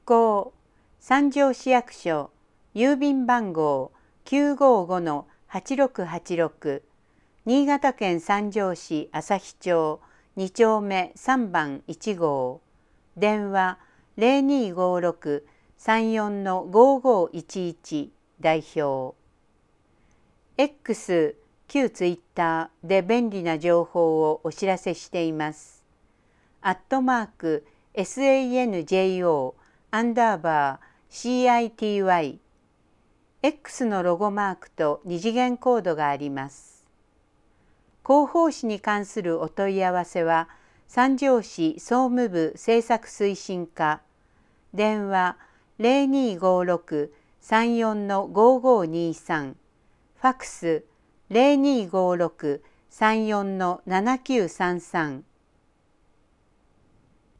行、三条市役所、郵便番号955-8686、新潟県三条市旭町2丁目3番1号、電話0256-34-5511代表。X、旧ツイッターで便利な情報をお知らせしています。@SANJO_CITY X のロゴマークと二次元コードがあります。広報誌に関するお問い合わせは、三条市総務部政策推進課、電話0256-34-5523、ファクス0256-34-7933